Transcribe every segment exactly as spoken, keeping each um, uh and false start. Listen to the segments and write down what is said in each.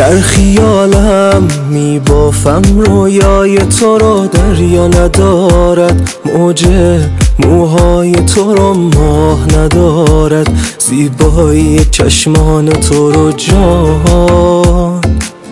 در خیالم میبافم رویای تو رو، دریا ندارد موجه موهای تو رو ماه ندارد، زیبایی چشمان تو رو جان.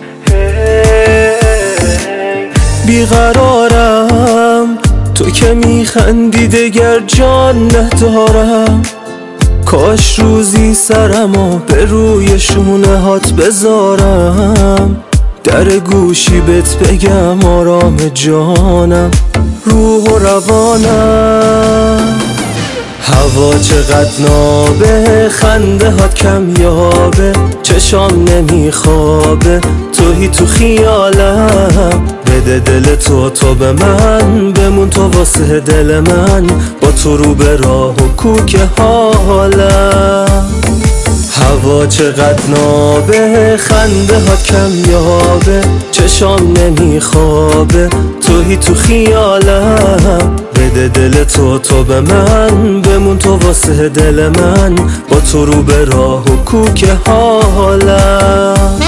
بیقرارم تو که میخندی دگر جان ندارم، کاش روزی سرمو به روی شونه هات بذارم، در گوشی بهت بگم آرام جانم روح و روانم. هوا چقدر نابه، خنده هات کم یابه، چشام نمیخوابه، توهی تو خیالم، بده دل تو تو به من، بمون تو واسه دل من، با تو رو به راه و کوک حالم. هوا چقدر نابه، خنده هات کم یابه، چشام نمیخوابه، توهی تو خیالم، بده دل تو تو به من، بمون تو واسه دل من، با تو رو به راه و کوک حالم.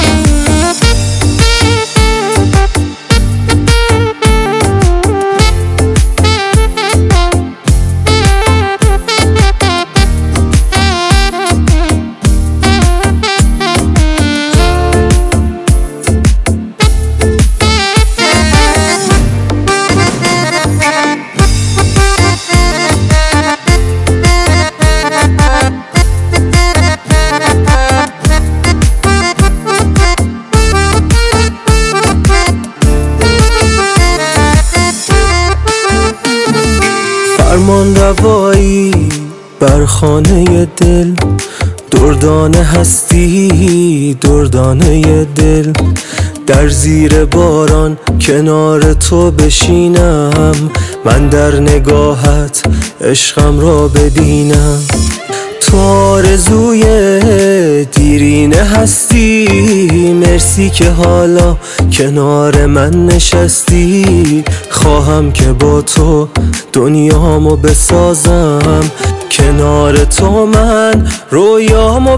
فرمان روایی بر خانه دل، دردانه هستی دردانه دل، در زیر باران کنار تو بشینم، من در نگاهت عشقم را بدینم. تو آرزوی دیرینه هستی، مرسی که حالا کنار من نشستی، خواهم که با تو دنیامو بسازم، کنار تو من رویامو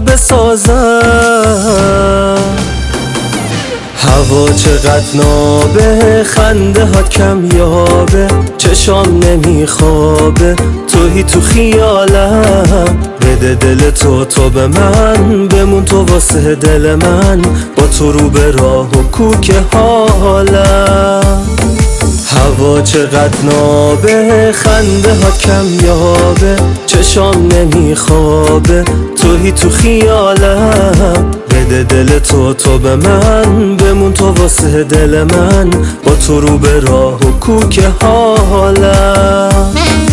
بسازم. هوا چقدر نابه، خنده هات کم یابه، چشام نمیخوابه، توهی تو خیالم، بده دل تو تو به من، بمون تو واسه دل من، با تو رو به راه و کوک حالم. هوا چقدر نابه، خنده هات کم یابه، چشام نمیخوابه، توهی تو خیالم، بده دل تو تو به من، بمون تو واسه دل من، با تو رو به راه و کوک حالم.